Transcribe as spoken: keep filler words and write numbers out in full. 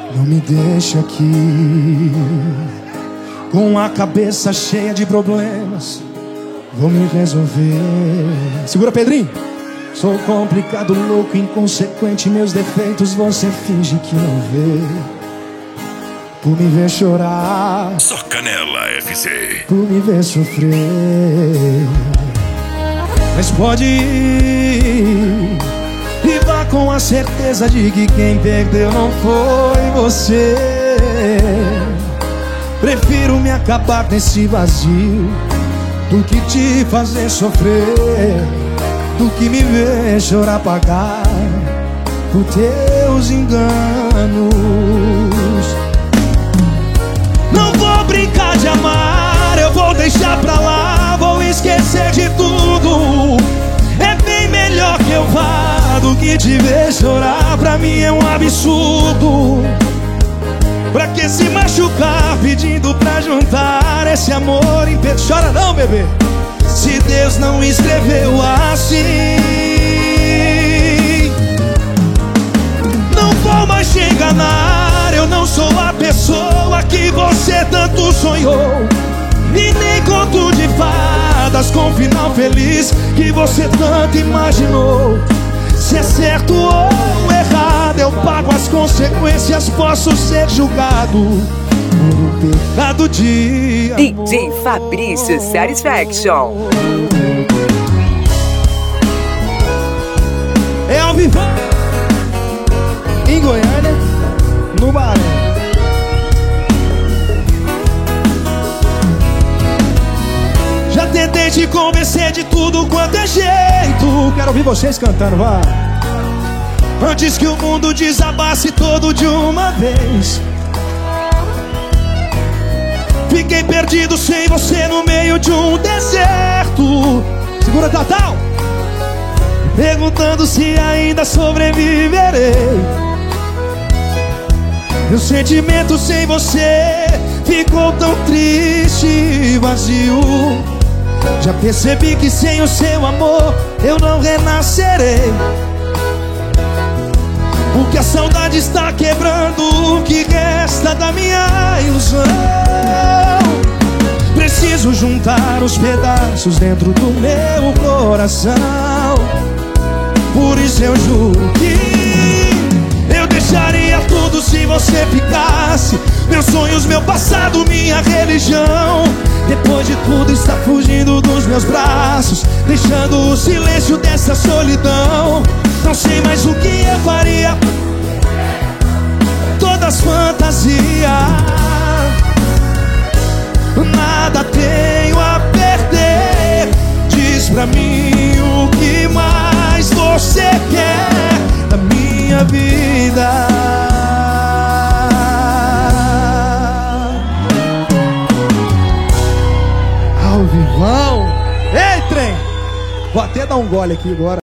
Não me deixe aqui com a cabeça cheia de problemas. Vou me resolver. Segura, Pedrinho. Sou complicado, louco, inconsequente. Meus defeitos você finge que não vê. Por me ver chorar, Só Canela F C. por me ver sofrer. Mas pode ir e vá com a certeza de que quem perdeu não foi você. Prefiro me acabar nesse vazio do que te fazer sofrer, do que me ver chorar, pagar por teus enganos. Não vou brincar de amar, eu vou deixar pra lá, vou esquecer de tudo. É bem melhor que eu vá do que te ver chorar, pra mim é um absurdo. Pra que se machucar pedindo pra juntar esse amor em pé? Chora não, bebê, se Deus não escreveu assim. Não vou mais te enganar, eu não sou a pessoa que você tanto sonhou, e nem conto de fadas com final feliz que você tanto imaginou. Se é certo ou errado, eu pago as consequências, posso ser julgado por um pecado de amor. D J Fabrício Satisfaction. É ao vivo em Goiânia, no Bahrein. Já tentei te convencer de tudo quanto é jeito. Quero ouvir vocês cantando, vá. Antes que o mundo desabasse todo de uma vez. Fiquei perdido sem você no meio de um deserto. Segura, Tatal. Perguntando se ainda sobreviverei. Meu sentimento sem você ficou tão triste e vazio. Já percebi que sem o seu amor eu não renascerei, porque a saudade está quebrando o que resta da minha ilusão. Preciso juntar os pedaços dentro do meu coração. Por isso eu juro que eu deixaria tudo se você ficasse. Meus sonhos, meu passado, minha religião. Depois de tudo está fugindo dos meus braços, deixando o silêncio dessa solidão. Não sei mais o que eu faria, todas fantasias. Nada tenho a perder. Diz pra mim o que mais você quer da minha vida. Ao vivão. Ei, trem, vou até dar um gole aqui agora.